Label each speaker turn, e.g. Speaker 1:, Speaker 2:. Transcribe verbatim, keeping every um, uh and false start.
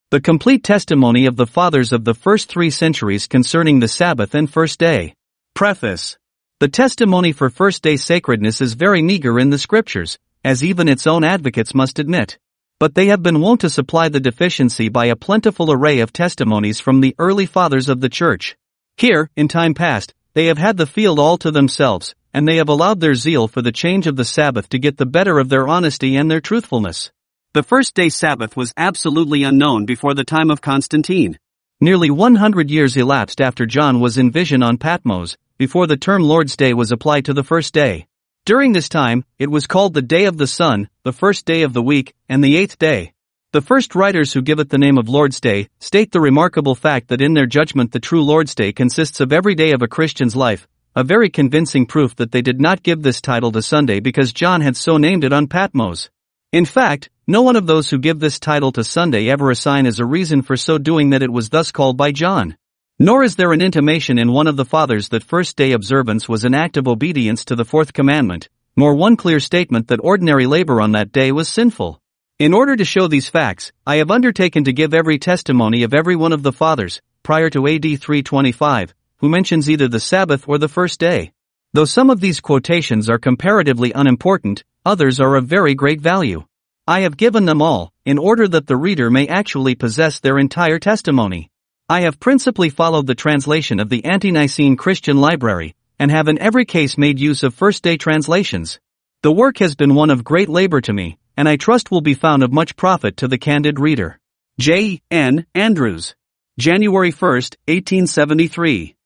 Speaker 1: The complete testimony of the fathers of the first three centuries concerning the Sabbath and first day. Preface. The testimony for first day sacredness is very meager in the scriptures, as even its own advocates must admit. But they have been wont to supply the deficiency by a plentiful array of testimonies from the early fathers of the church. Here, in time past, they have had the field all to themselves, and they have allowed their zeal for the change of the Sabbath to get the better of their honesty and their truthfulness. The first day Sabbath was absolutely unknown before the time of Constantine. Nearly one hundred years elapsed after John was in vision on Patmos, before the term Lord's Day was applied to the first day. During this time, it was called the day of the sun, the first day of the week, and the eighth day. The first writers who give it the name of Lord's Day state the remarkable fact that in their judgment the true Lord's Day consists of every day of a Christian's life, a very convincing proof that they did not give this title to Sunday because John had so named it on Patmos. In fact, no one of those who give this title to Sunday ever assign as a reason for so doing that it was thus called by John. Nor is there an intimation in one of the fathers that first day observance was an act of obedience to the fourth commandment, nor one clear statement that ordinary labor on that day was sinful. In order to show these facts, I have undertaken to give every testimony of every one of the fathers, prior to A D three twenty-five, who mentions either the Sabbath or the first day. Though some of these quotations are comparatively unimportant, others are of very great value. I have given them all, in order that the reader may actually possess their entire testimony. I have principally followed the translation of the Ante-Nicene Christian Library, and have in every case made use of first-day translations. The work has been one of great labor to me, and I trust will be found of much profit to the candid reader. J N Andrews. January first, eighteen seventy-three.